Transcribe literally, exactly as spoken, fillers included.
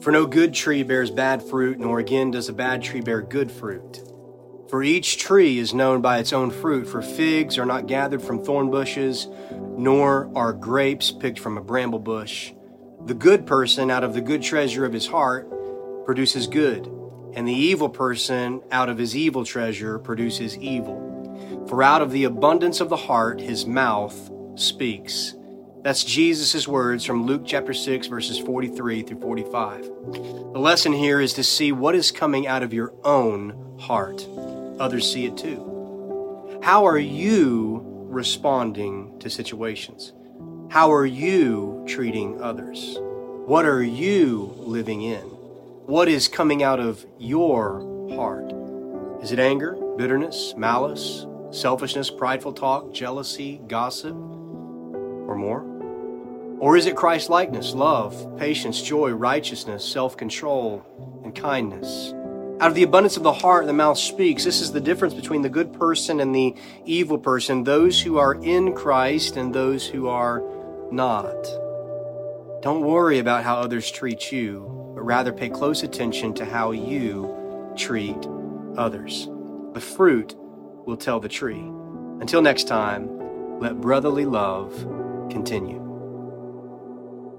For no good tree bears bad fruit, nor again does a bad tree bear good fruit. For each tree is known by its own fruit, for figs are not gathered from thorn bushes, nor are grapes picked from a bramble bush. The good person out of the good treasure of his heart produces good, and the evil person out of his evil treasure produces evil. For out of the abundance of the heart his mouth speaks. That's Jesus' words from Luke chapter six, verses forty-three through forty-five. The lesson here is to see what is coming out of your own heart. Others see it too. How are you responding to situations? How are you treating others? What are you living in? What is coming out of your heart? Is it anger, bitterness, malice, selfishness, prideful talk, jealousy, gossip, or more? Or is it Christ-likeness, love, patience, joy, righteousness, self-control, and kindness? Out of the abundance of the heart, the mouth speaks. This is the difference between the good person and the evil person, those who are in Christ and those who are not. Don't worry about how others treat you, but rather pay close attention to how you treat others. The fruit will tell the tree. Until next time, let brotherly love continue.